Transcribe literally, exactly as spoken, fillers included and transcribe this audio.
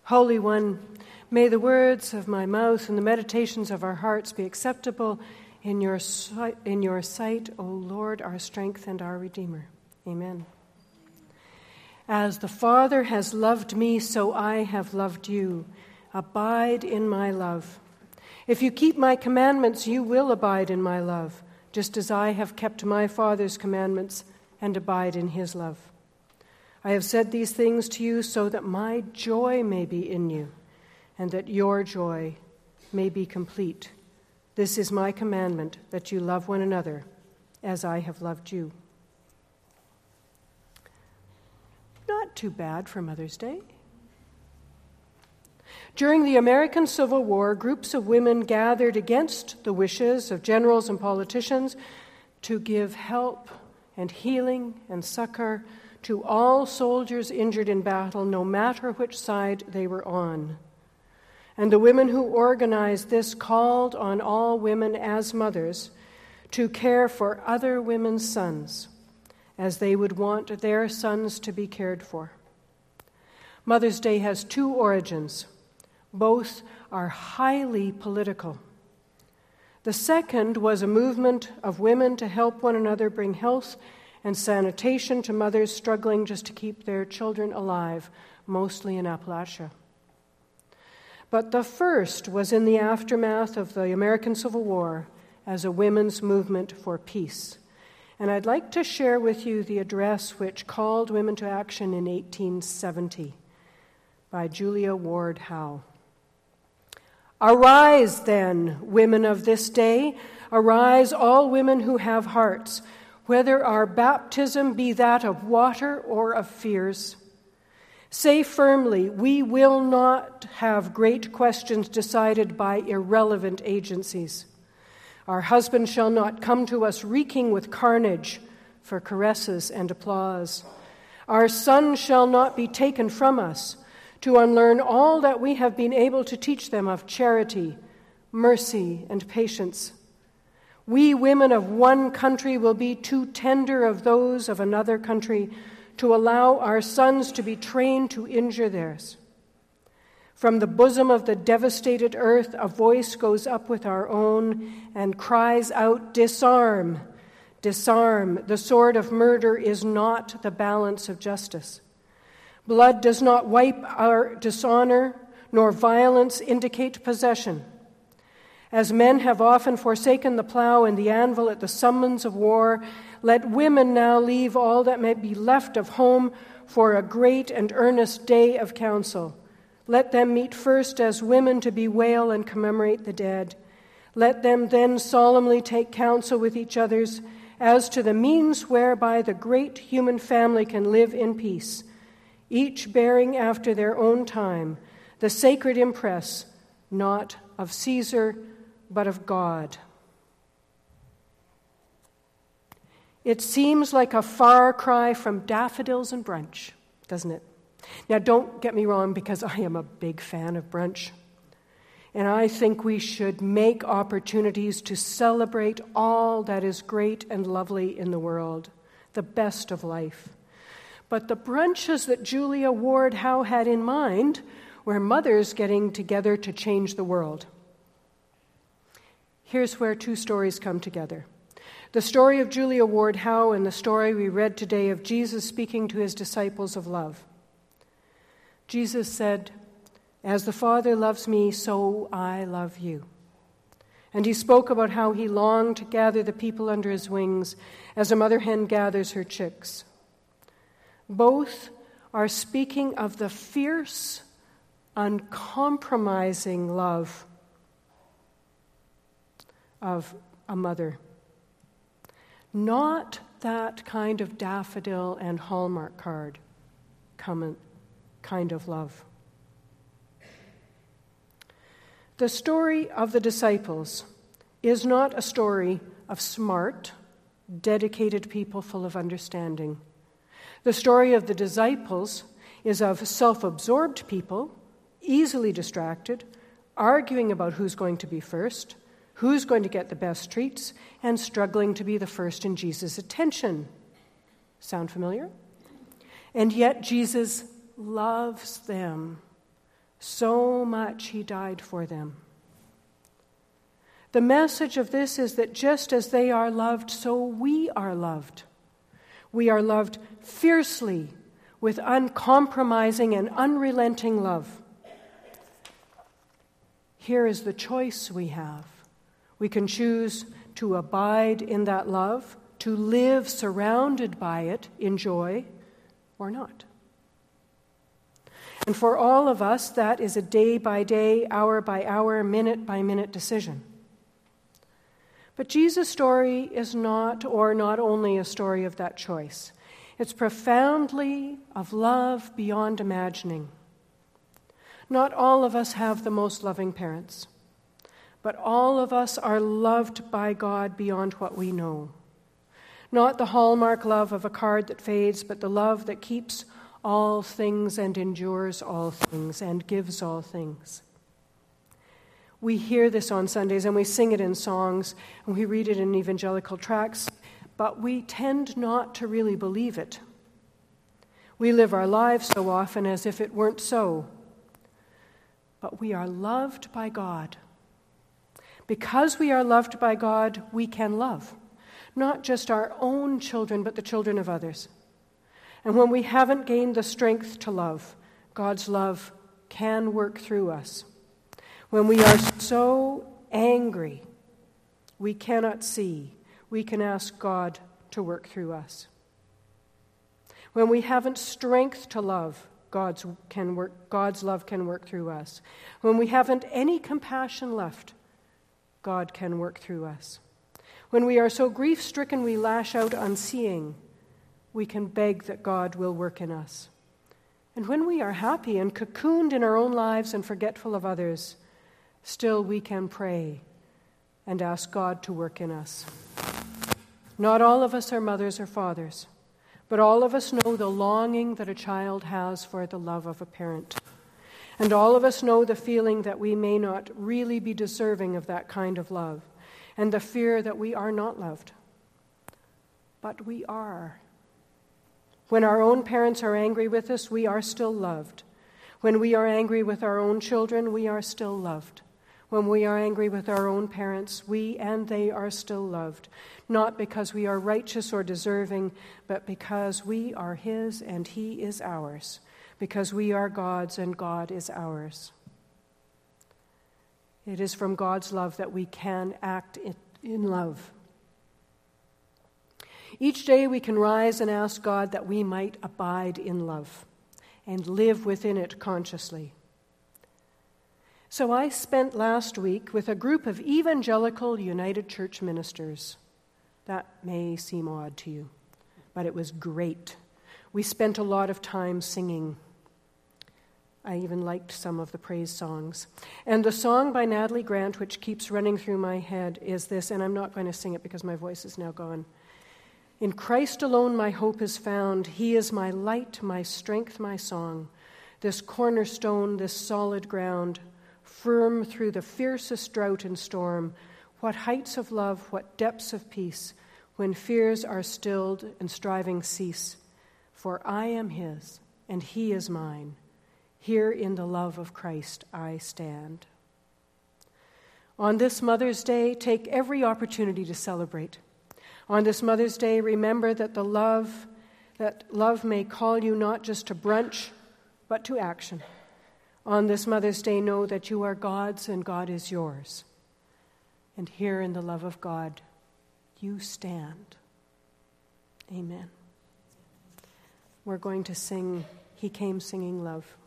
Holy One, may the words of my mouth and the meditations of our hearts be acceptable in your sight, in your sight, O Lord, our strength and our Redeemer. Amen. As the Father has loved me, so I have loved you. Abide in my love. If you keep my commandments, you will abide in my love, just as I have kept my Father's commandments and abide in his love. I have said these things to you so that my joy may be in you, and that your joy may be complete. This is my commandment, that you love one another as I have loved you. Not too bad for Mother's Day. During the American Civil War, groups of women gathered against the wishes of generals and politicians to give help and healing and succor to all soldiers injured in battle, no matter which side they were on. And the women who organized this called on all women as mothers to care for other women's sons, as they would want their sons to be cared for. Mother's Day has two origins. Both are highly political. The second was a movement of women to help one another bring health and sanitation to mothers struggling just to keep their children alive, mostly in Appalachia. But the first was in the aftermath of the American Civil War as a women's movement for peace. And I'd like to share with you the address which called women to action in eighteen seventy by Julia Ward Howe. Arise, then, women of this day. Arise, all women who have hearts, whether our baptism be that of water or of fears. Say firmly, we will not have great questions decided by irrelevant agencies. Our husbands shall not come to us reeking with carnage for caresses and applause. Our sons shall not be taken from us to unlearn all that we have been able to teach them of charity, mercy, and patience. We women of one country will be too tender of those of another country to allow our sons to be trained to injure theirs. From the bosom of the devastated earth, a voice goes up with our own and cries out, disarm, disarm. The sword of murder is not the balance of justice. Blood does not wipe our dishonor, nor violence indicate possession. As men have often forsaken the plow and the anvil at the summons of war, let women now leave all that may be left of home for a great and earnest day of council. Let them meet first as women to bewail and commemorate the dead. Let them then solemnly take counsel with each other as to the means whereby the great human family can live in peace, each bearing after their own time the sacred impress, not of Caesar, but of God. It seems like a far cry from daffodils and brunch, doesn't it? Now, don't get me wrong, because I am a big fan of brunch. And I think we should make opportunities to celebrate all that is great and lovely in the world, the best of life. But the brunches that Julia Ward Howe had in mind were mothers getting together to change the world. Here's where two stories come together. The story of Julia Ward Howe and the story we read today of Jesus speaking to his disciples of love. Jesus said, "As the Father loves me, so I love you." And he spoke about how he longed to gather the people under his wings as a mother hen gathers her chicks. Both are speaking of the fierce, uncompromising love of a mother. Not that kind of daffodil and Hallmark card kind of love. The story of the disciples is not a story of smart, dedicated people full of understanding. The story of the disciples is of self-absorbed people, easily distracted, arguing about who's going to be first, who's going to get the best treats, and struggling to be the first in Jesus' attention. Sound familiar? And yet Jesus loves them So much he died for them. The message of this is that just as they are loved, so we are loved. We are loved fiercely with uncompromising and unrelenting love. Here is the choice we have. We can choose to abide in that love, to live surrounded by it in joy, or not. And for all of us, that is a day-by-day, hour-by-hour, minute-by-minute decision. But Jesus' story is not, or not only, a story of that choice. It's profoundly of love beyond imagining. Not all of us have the most loving parents, but all of us are loved by God beyond what we know. Not the hallmark love of a card that fades, but the love that keeps all things and endures all things and gives all things. We hear this on Sundays and we sing it in songs and we read it in evangelical tracts, but we tend not to really believe it. We live our lives so often as if it weren't so. But we are loved by God. Because we are loved by God, we can love. Not just our own children, but the children of others. And when we haven't gained the strength to love, God's love can work through us. When we are so angry, we cannot see, we can ask God to work through us. When we haven't strength to love, God's, can work, God's love can work through us. When we haven't any compassion left, God can work through us. When we are so grief-stricken we lash out unseeing, we can beg that God will work in us. And when we are happy and cocooned in our own lives and forgetful of others, still we can pray and ask God to work in us. Not all of us are mothers or fathers, but all of us know the longing that a child has for the love of a parent. And all of us know the feeling that we may not really be deserving of that kind of love, and the fear that we are not loved. But we are. When our own parents are angry with us, we are still loved. When we are angry with our own children, we are still loved. When we are angry with our own parents, we and they are still loved, not because we are righteous or deserving, but because we are His and He is ours, because we are God's and God is ours. It is from God's love that we can act in love. Each day we can rise and ask God that we might abide in love and live within it consciously. So I spent last week with a group of evangelical United Church ministers. That may seem odd to you, but it was great. We spent a lot of time singing. I even liked some of the praise songs. And the song by Natalie Grant, which keeps running through my head, is this, and I'm not going to sing it because my voice is now gone. In Christ alone my hope is found. He is my light, my strength, my song. This cornerstone, this solid ground, firm through the fiercest drought and storm. What heights of love, what depths of peace, when fears are stilled and striving cease. For I am His, and He is mine. Here in the love of Christ I stand. On this Mother's Day, take every opportunity to celebrate. On this Mother's Day, remember that the love, that love may call you not just to brunch, but to action. On this Mother's Day, know that you are God's and God is yours. And here in the love of God, you stand. Amen. We're going to sing, He Came Singing Love.